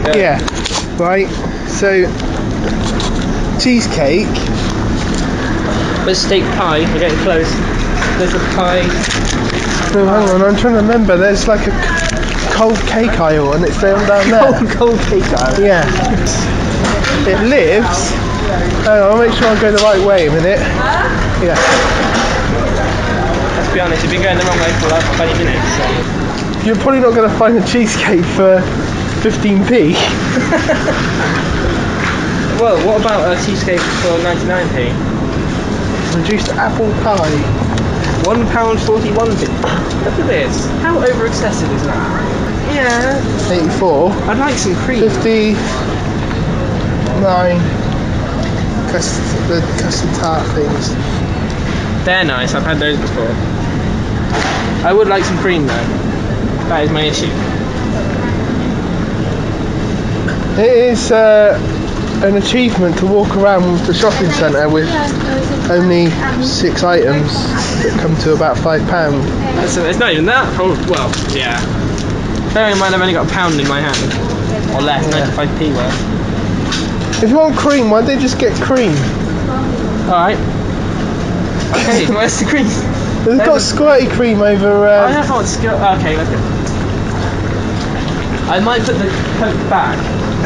Yeah. Right. So cheesecake. There's steak pie. We're getting close. There's a pie. Oh, hang on. I'm trying to remember. There's like a cold cake aisle, and it's down there. Cold cake aisle. Yeah. It lives. Hang on, I'll make sure I go the right way a minute. Yeah. Let's be honest, you've been going the wrong way for the last 20 minutes. So. You're probably not going to find a cheesecake for 15p. Well, what about a cheesecake for 99p? Reduced apple pie. £1.41p. Look at this. How over excessive is that? Yeah. 84. I'd like some cream. 59. The custard tart things. They're nice. I've had those before. I would like some cream though. That is my issue. It is an achievement to walk around the shopping centre with only 6 items that come to about £5. It's not even that. Oh, well, yeah. Bearing in mind I've only got £1 in my hand. Or less, 95p worth. If you want cream, why don't they just get cream? Alright. Okay, where's the cream? They've got squirty cream over... I don't know what's okay, let's go. I might put the Coke back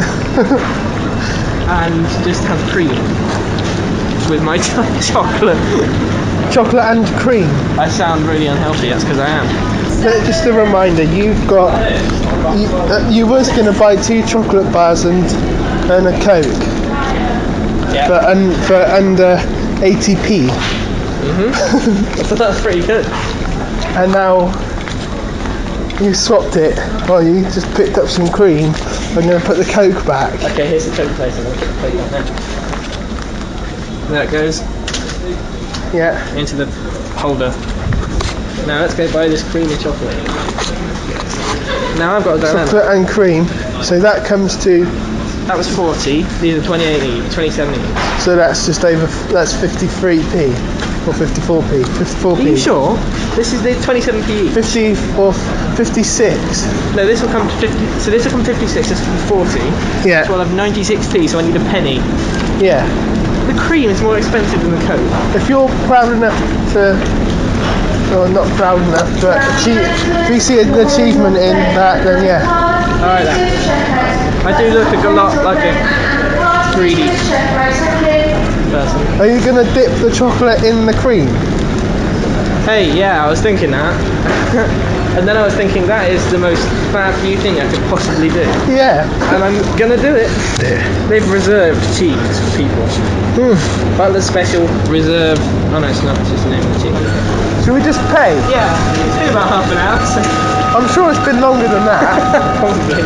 and just have cream with my chocolate. Chocolate and cream. I sound really unhealthy, that's because I am. Just a reminder, you've got... You was going to buy 2 chocolate bars and a Coke. Yeah. For under 80p. I thought that was pretty good. And now you swapped it. Well, you just picked up some cream. I'm going to put the Coke back. Okay, here's the Coke place. I'm going to put the Coke back now. There it goes. Yeah. Into the holder. Now let's go buy this creamy chocolate. Now I've got to go chocolate and cream. So that comes to... That was 40. These are 28 each, 27 each. So that's just over... That's 53p. Or 54p. 54p. Are you sure? This is the 27p each. 50 or 56. No, this will come to 50. So this will come 56. This will be 40. Yeah. So I'll have 96p. So I need a penny. Yeah. The cream is more expensive than the Coke. If you're proud enough to... Well, not proud enough, but if you see an achievement in that, then yeah. Alright then. I do look a lot like a greedy person. Are you going to dip the chocolate in the cream? Hey, yeah, I was thinking that. And then I was thinking that is the most bad for you thing I could possibly do. Yeah. And I'm going to do it. They've reserved cheese for people. Butler Special Reserve. Oh no, it's not. It's just the name of the cheese. Should we just pay? Yeah, it's been about half an hour. So. I'm sure it's been longer than that. Probably.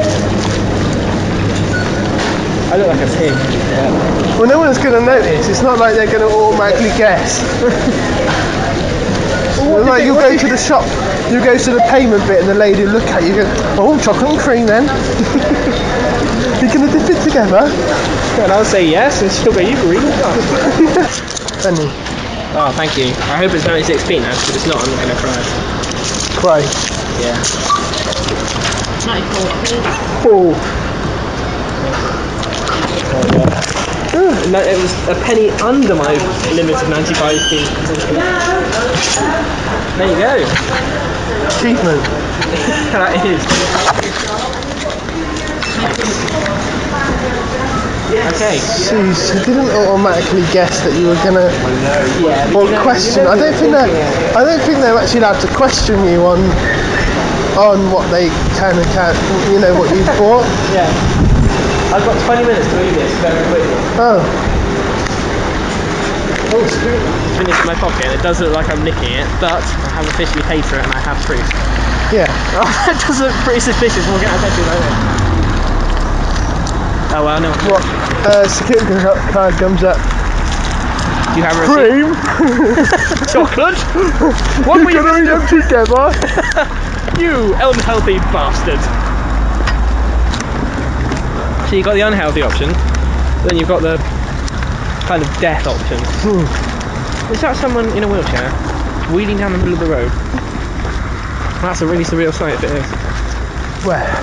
I look like a pig. Yeah. Well, no one's going to notice. It's not like they're going to automatically guess. Well, like you'll go to the shop, you go to the payment bit, and the lady will look at you and go, "Oh, chocolate and cream, then." You're going to dip it together? And I'll say yes, and she'll go, "You really got it." Penny. Oh, thank you. I hope it's 96p now, because if it's not, I'm going to cry. Cry. Yeah. 94p. Oh. No, it was a penny under my limit of 95p. There you go. Achievement. That is. Okay. Jeez, I didn't automatically guess that you were gonna or question. I don't think they're actually allowed to question you on what they can and can't. You know what you bought. Yeah. I've got 20 minutes to eat this very quickly. Oh. Oh, it's finished in my pocket. It does look like I'm nicking it, but I have officially paid for it and I have proof. Yeah. Oh, that does look pretty suspicious. We'll get our petrol like that. Oh well, no. What? Security card comes up. Do you have a cream? Chocolate? What were you going to eat them together? You unhealthy bastard. So you've got the unhealthy option, then you've got the kind of death option. Is that someone in a wheelchair wheeling down the middle of the road? That's a really surreal sight if it is. Where?